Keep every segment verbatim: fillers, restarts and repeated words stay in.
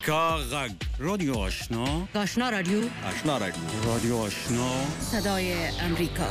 کاغذ رادیو آشنا آشنا رادیو آشنا رادیو رادیو آشنا صدای امریکا.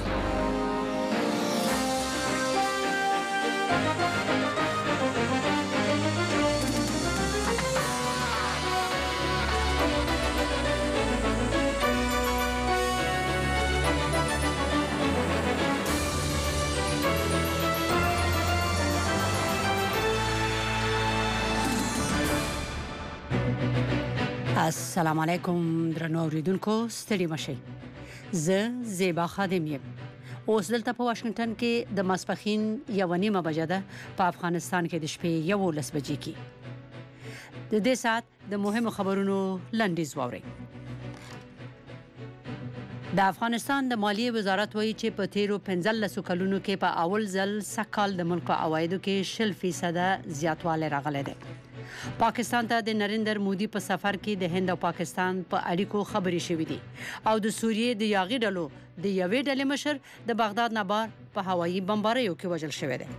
السلام علیکم درنو اوریدونکو، ستړي مشئ. زه زیبا خادم یم. اوس دلته په واشنگټن کې د ماسپښین یوه نیمه بجه ده. په افغانستان کې د شپې یولس بجې کې د دې ساعت د مهمو خبرونو لنډیز واورئ. د افغانستان د مالیې وزارت وایي چې په تیرو پنځلسو کلونو کې په اول ځل سږکال د ملک په عوایدو کې شل فیصده زیاتوالی راغلی دی. پاکستان ته د نریندر مودي په سفر کې د هند او پاکستان په اړیکو خبرې شوې دي او د سوریې د یاغي ډلو د یوې ډلې مشر د بغداد نه بار په هوایي بمباریو کې وژل شوی دی.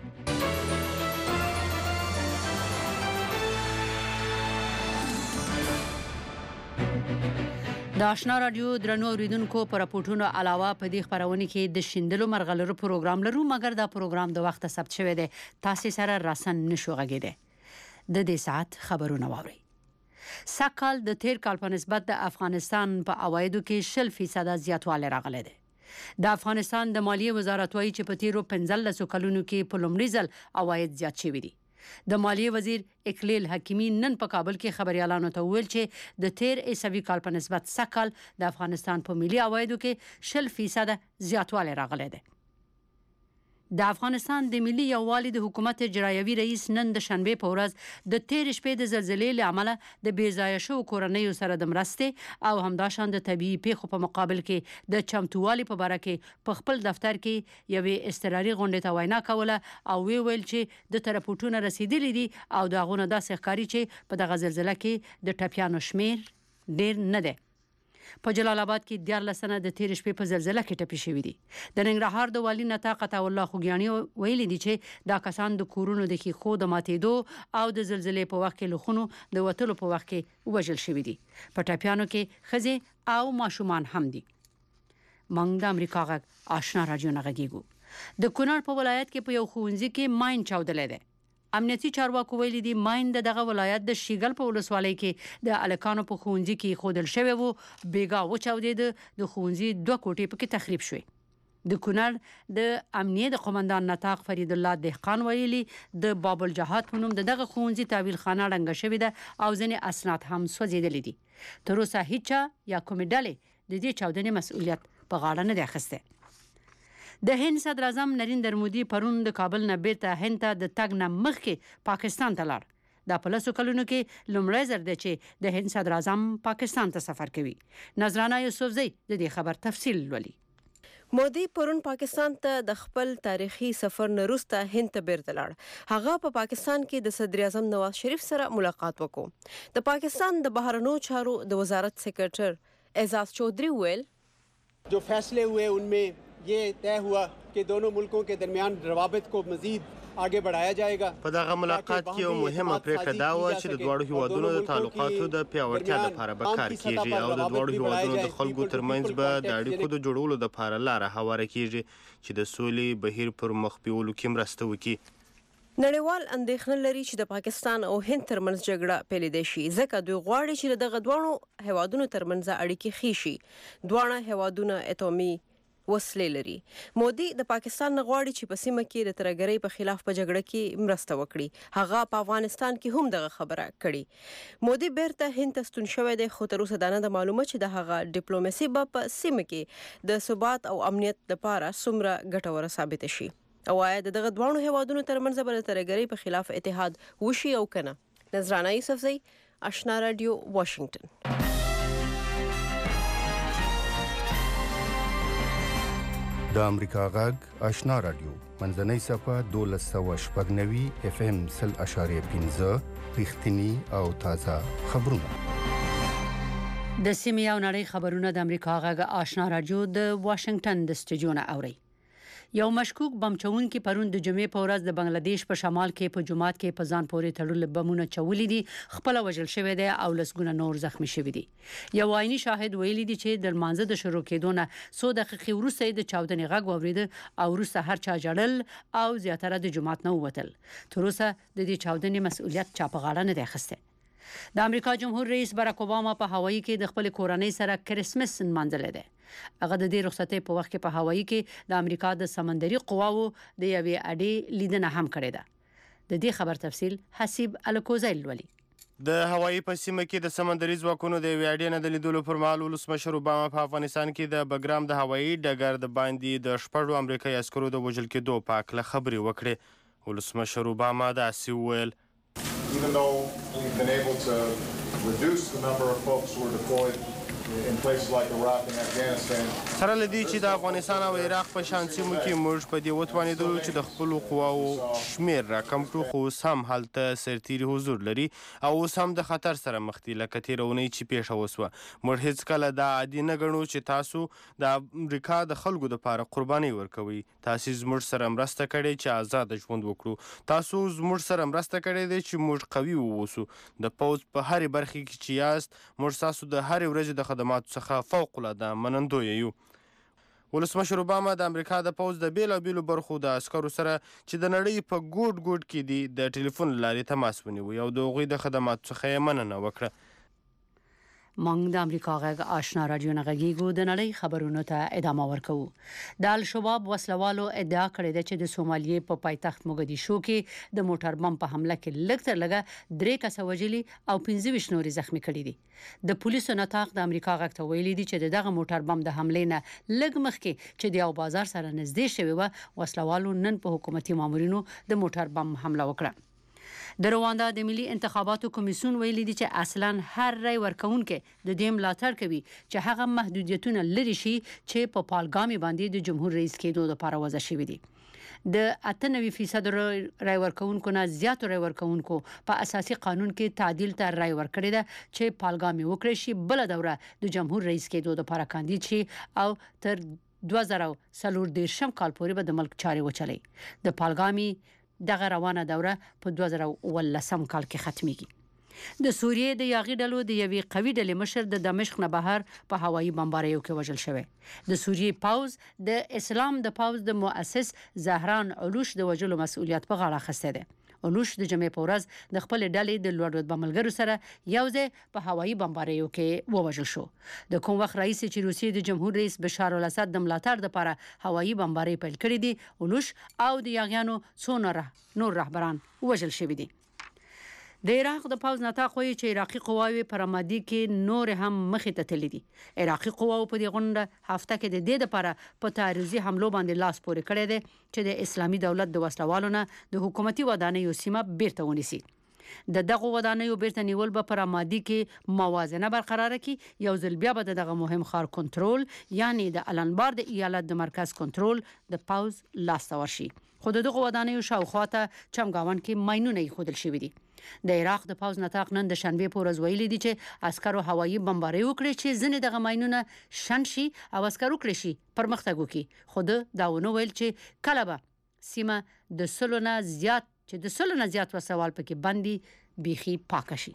د آشنا رادیو درنو اوریدونکو پر راپورټونو علاوه په دې خبرونه کې د شیندلو مرغلرو پروګرام لرو، مګر دا پروګرام د وخت ثبت شوی دی. تاسو سره راسن نشو غږیدئ. د دې ساعت خبرونه واورئ. سږکال د تیر کال په نسبت د افغانستان په عوایدو کې شل فیصده زیاتوالی راغلی دی. د افغانستان د مالیې وزارت وایي چې په تیرو پنځلسو کلونو کې په لومړي ځل عواید زیات شوي دي. د مالیې وزیر اکلیل حکیمي نن په کابل کې خبريالانو ته وویل چې د تیر عیسوي کال په نسبت سږکال د افغانستان په ملي عوایدو کې شل فیصده زیاتوالی راغلی دی. د افغانستان د ملي یووالي د حکومت اجرایوي رئیس نن د شنبه په ورځ د تیر شپې د زلزلې له امله د بې ځایه شوو کورنیو سره د مرستې او همداشان د طبيعي پیښو په مقابل کې د چمتووالي په اړه کې په خپل دفتر کې یوې اضطراري غونډې ته وینا کوله او وی ویل چې د ترپورټونو رسیدلې دي او دا غونه داسې ښکاري چې په دغه زلزلې کې د ټپیانو شمیر ډیر نه دی. په جلال آباد کې دیارلس تنه د تیر شپې په زلزلې کې ټپي شوي دي. د ننګرهار د والي نطاق عطاالله خوږیاڼي ویلي دي چې دا کسان د کورونو د ښیښو د ماتېدو او د زلزلې په وخت کې له خونو د وتلو په وخت کې وژل شوي دي. په ټپیانو کې ښځې او ماشومان هم دي. موږ د امریکا غږ آشنا رادیو نه غږیږو. د کونړ په ولایت کې په یو ښوونځي کې ماین چاودلی دی. امنیتي چارواکو ویلي دي ماین د دغه ولایت د شیګل په ولسوالۍ کې د الکانو په ښوونځي کې خودل شوی وو. بیګا وچاودېده. د ښوونځي دوه کوټې پکې تخریب شوې. د کونړ د امنیه د قومندان نطاق فرید الله دهقان ویلي د باب الجهاد په نوم دغه ښوونځي تعویل خانه ړنګه شوې ده او ځینې اسناد هم سوځېدلي دي. تر اوسه هیڅ یا کومې ډلې د دې چاودنې مسؤلیت په غاړه نه دی اخیستی. د هند صدر اعظم نریندر مودي پرون د کابل نه بیرته هند ته د تګ نه مخکې پاکستان ته لاړ. دا په لسو کلونو کې لومړی ځل دی چې د هند صدر اعظم پاکستان ته سفر کوي. نظرانه یوسفزۍ د دې خبر تفصیل لولي. مودي پرون پاکستان ته د خپل تاریخي سفر نه وروسته هند ته بیرته لاړ. هغه په پاکستان کې د صدر اعظم نواز شریف سره ملاقات وکړ. د پاکستان د بهرنیو چارو د وزارت سیکرټر اعزاز چودھری ویل جو فیصلے ہوئے ان میں یہ طے ہوا کہ دونوں ملکوں کے درمیان روابط کو مزید آگے بڑھایا جائے گا. په دغه ملاقات کې یو مهمه پریکړه دا و چې د دواړو هیوادونو د تعلقاتو د پیاوړتیا لپاره به کار کیږي او د دواړو هیوادونو د خلکو ترمنځ به د اړیکو د جوړولو لپاره لاره هواره کیږي چې د سولې بهیر پر مخ بیولو کې مرسته وکړي. نړیوال اندېښنه لري چې د پاکستان او هند ترمنځ جګړه پیلېدای شي ځکه دوی غواړي چې دغه دواړو هیوادونو ترمنځ اړیکې ښې شي. دواړه هیوادونه اټومي وسلې لري. مودي د پاکستان نه غواړي چې په سیمه کې د ترهګرۍ په خلاف په جګړه کې مرسته وکړي. هغه په افغانستان کې هم دغه خبره کړې. مودي بیرته هند ته ستون شوی دی خو تر اوسه دا نه ده معلومه چې د هغه ډیپلوماسي به په سیمه کې د ثبات او امنیت لپاره څومره ګټوره ثابته شي او آیا دغه دواړو هیوادونو ترمنځ به د ترهګرۍ په خلاف اتحاد وشي او کنه. نظرانه یوسفزۍ، آشنا رادیو، واشنگټن. د امریکا غږ آشنا رادیو منځنۍ صفه دولس سوه شپږ نوي اف ام سل اشاریه پنځه رښتینی او تازه خبرونه. د سیمې او نړۍ خبرونه د امریکا غږ آشنا رادیو د واشنگټن د سټوډیو نه اوري. یو مشکوک بم چونکي پرون د جمعې په ورځ د بنگلاديش په شمال کې په جماعت کې په ځان پورې تړل بمونه چولې دي خپل وژل شوی دی او لسګونه نور زخمی شوی دي. یو عیني شاهد ویلي دی چې د مانزه د شروع کېدو نه څو دقیقې وروسته د چاودنې غږ واورید او وروسته هر چا جړل او زیاتره د جماعت نه ووتل. تر اوسه د دې چاودنې مسؤلیت چا په غاړه نه دی اخیستی. د امریکا جمهور رئیس باراک اوباما په هوایي کې د خپل کورنۍ سره کریسمس نمانځل دي. هغه د دې رخصتۍ په وخت کې په هوایي کې د امریکا د سمندري قواو د یوې اډې لیدنه هم کړې ده. د دې خبر تفصیل حسیب الکوزیل ولي. د هوایي په سیمه کې د سمندري ځواکونو د یوې اډې نه د لیدلو پر مهال ولسمشر اوباما په افغانستان کې د بګرام د هوایي ډګر د باندې د شپږو امریکایي عسکرو د وژل کېدو په اړه خبرې وکړې. ولسمشر اوباما داسې وویل Even though we've been able to reduce the number of folks who are deployed in places like Iraq and Afghanistan. سره لدی چې د افغانستان او عراق په شان سیمو کې موږ په دې وتوانیدلو چې د خپل قواو شمیر راکم کړو خو سم هلته سرتیري حضور لري او اوس هم د خطر سره مخ دي لکه تیرونی چې پیښه وسوه. موږ هیڅ کله دا عادي نه ګڼو چې تاسو د امریکا د خلکو لپاره قرباني ورکوي. تاسو زموږ سره مرسته کړې چې آزاد ژوند وکړو. تاسو زموږ سره مرسته کړې ده چې موږ قوي ووسو. د پوز په هرې برخه کې چې یاست موږ تاسو د هرې ورځې د خدماتو څخه فوق العاده منندوی یو. ولسمشر اوباما د امریکا د پوز د بیلابیلو برخو د عسکرو سره چې د نړۍ په ګوټ ګوټ کې دي د ټلیفون لارې تماس ونیوی او د هغوی د خدماتو څخه یې مننه وکړه. مونږ د امریکا غږ آشنا رادیو نه غږیږو د نړۍ خبرونو ته ادامه ورکوو. د الشباب وسلوالو ادعا کړې ده چې د سومالیې په پایتخت موګدیشو کې د موټر بم په حمله کې لږ تر لږه درې کسه وژلي او پنځه ویشت نورې زخمی کړي دي. د پولیسو نطاق د امریکا غږ ته ویلي دي چې دغه موټر بم د حملې نه لږ مخکې چې د یو بازار سره نږدې شوی و وسلوالو نن په حکومتي مامورینو د موټر بم حمله وکړه. د رواندا د ملي انتخاباتو کمیسیون ویلي دی چې اصلا هر رای ورکونکو د دې ملاتړ کوي چې هغه محدودیتونه لري شي چې په پالګامي باندې د جمهور رئیس کېدو لپاره وضع شوی دی. د اته نوي فیصد رای ورکونکو نه زیات رای ورکونکو په اساسي قانون کې تعدیل ته رای ورکړی ده چې پالګامي وکړي شي بل دوره د جمهور رئیس کېدو لپاره کاندید شي او تر دوه زره څلور دیرشم کال پورې به د ملک چارې وچلي. د پالګامي دغه روانه دوره په دوه زره ولسم کال کې ختميږي. د سوریې د یاغي ډلو د یوې قوي ډلې مشر د دمشق نه بهر په هوایي بمباریو کې وژل شوی. د سوریې پاوز د اسلام د پاوز د مؤسس زهران علوش د وژلو مسؤلیت په غاړه اخیسته ده. علوش د جمعې په ورځ د خپل ډلې د لوړ رتبه ملګرو سره یوځای په هوایي بمباریو کې ووژل شو. د کوم وخت رئیس چې روسیې د جمهور رئیس بشار الاسد د ملاتړ لپاره هوایي بمباری پیل کړې دي علوش او د یاغیانو څو نور رهبران وژل شوي دي. د عراق د پوز نطاق وایي چې عراقي قواوې پر رمادي کې نور هم مخې ته تللي دي. عراقي قواو په دې غونډه هفته کې د دې لپاره په تعرضي حملو باندې لاس پورې کړی دی چې د اسلامي دولت د وسلوالو نه د حکومتي ودانیو سیمه بیرته ونیسي. د دغه ودانیو بیرته نیول به پر رمادي کې موازنه برقرار کړي. یو ځل بیا به دغه مهم ښار کنټرول یعنی د الانبار د ایالت د مرکز کنټرول د پوز لاس ته ورشي. خو دغه ودانیو شاوخواته چمګاون کې ماینونه خودل شوي دي. د عراق د پوز نطاق نن د شنبه په ورځ ویلي دي چې عسکرو هوایي بمباری وکړي چې ځنې دغه ماینونه شن شي او عسکرو کړی شي پرمختګ وکړي. خو دا ونه ویل چې کله به سیمه د سلونه زیات چې د سلونه زیات وسوال پکې باندې بيخي پاک شي.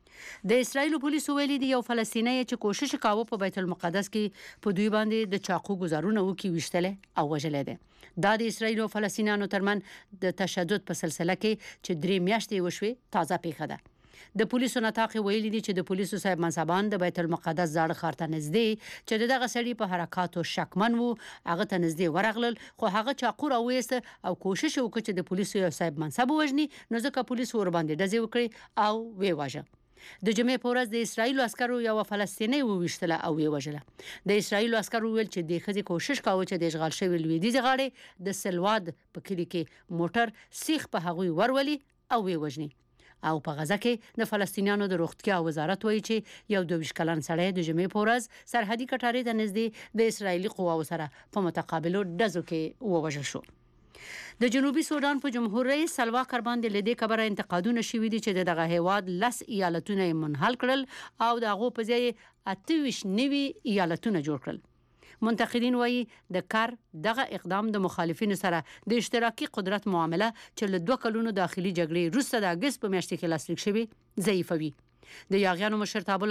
د اسرایل پولیسو ویلي دي یو فلسطینی چې کوشش کاوه په بیت المقدس کې په دوی باندې د چاقو گزارونه وکي وشتله او وجلې ده. دا د اسرایل او فلسطینیانو ترمن د تشدد په سلسله کې چې درې میاشتې وشوي تازه پیښه ده. د پولیسو نطاق ویلي دي چې د پولیسو صاحب منصبان د بیت المقدس زاړه ښار ته نږدې چې دغه سړي په حرکاتو شکمن وو هغه ته نږدې ورغلل خو هغه چاقو راوېست او کوشش وکړ چې د پولیسو یو صاحب منصب وژني نو ځکه پولیسو ور باندې ډزې وکړي او وی واژه. د جمعې په ورځ د اسرایل عسکرو یو فلسطینی وویشتله او وی وژله. د اسرایل عسکرو ویل چې د خځې کوشش کاوه چې د اشغال شوی لویدیځ غاړې د سلواد په کلی کې موټر سیخ په هغوی ورولي او وی وژني. او په غزه کې د فلسطینیانو د روغتیا وزارت وایي چې یو دوه کلن سړی د جمعې په ورځ سرحدي کټارې ته نږدې د اسرایلی قواو سره په متقابلو ډزو کې ووژل شو. د جنوبي سودان په جمهور رئیس سلوا کر باندې لدې کبره انتقادونه شوي دي چې دغه هیواد لس ایالتونه منحل کړل او دغه په ځای اته ویشت نوي ایالتونه جوړ کړل. منتقدین وایي د کار دغه اقدام د مخالفینو سره د اشتراکي قدرت معامله چې له دوه کلونو داخلي جګړې وروسته د اگست په میاشت کې لاسلیک شوی ضعیفوي. د یاغیانو مشرتابه